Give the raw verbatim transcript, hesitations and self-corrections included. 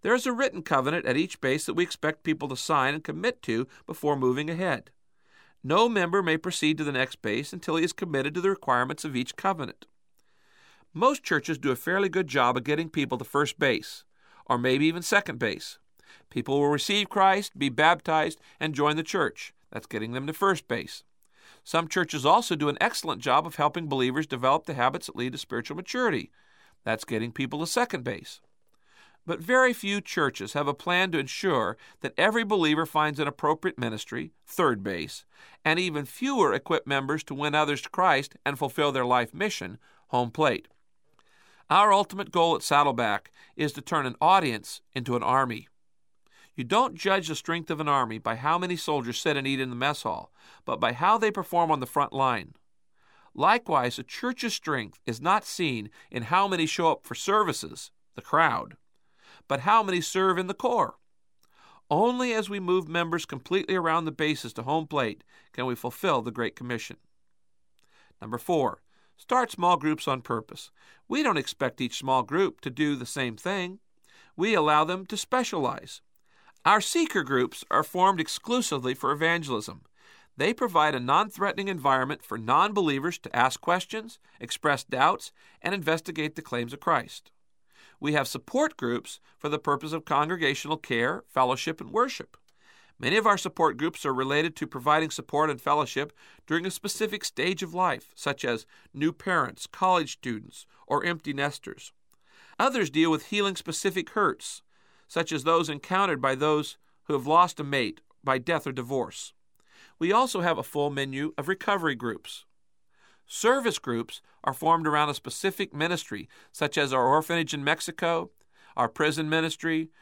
There is a written covenant at each base that we expect people to sign and commit to before moving ahead. No member may proceed to the next base until he is committed to the requirements of each covenant. Most churches do a fairly good job of getting people to first base, or maybe even second base. People will receive Christ, be baptized, and join the church. That's getting them to first base. Some churches also do an excellent job of helping believers develop the habits that lead to spiritual maturity. That's getting people to second base. But very few churches have a plan to ensure that every believer finds an appropriate ministry, third base, and even fewer equip members to win others to Christ and fulfill their life mission, home plate. Our ultimate goal at Saddleback is to turn an audience into an army. You don't judge the strength of an army by how many soldiers sit and eat in the mess hall, but by how they perform on the front line. Likewise, a church's strength is not seen in how many show up for services, the crowd, but how many serve in the core. Only as we move members completely around the bases to home plate can we fulfill the Great Commission. Number four, start small groups on purpose. We don't expect each small group to do the same thing. We allow them to specialize. Our seeker groups are formed exclusively for evangelism. They provide a non-threatening environment for non-believers to ask questions, express doubts, and investigate the claims of Christ. We have support groups for the purpose of congregational care, fellowship, and worship. Many of our support groups are related to providing support and fellowship during a specific stage of life, such as new parents, college students, or empty nesters. Others deal with healing specific hurts, such as those encountered by those who have lost a mate by death or divorce. We also have a full menu of recovery groups. Service groups are formed around a specific ministry, such as our orphanage in Mexico, our prison ministry,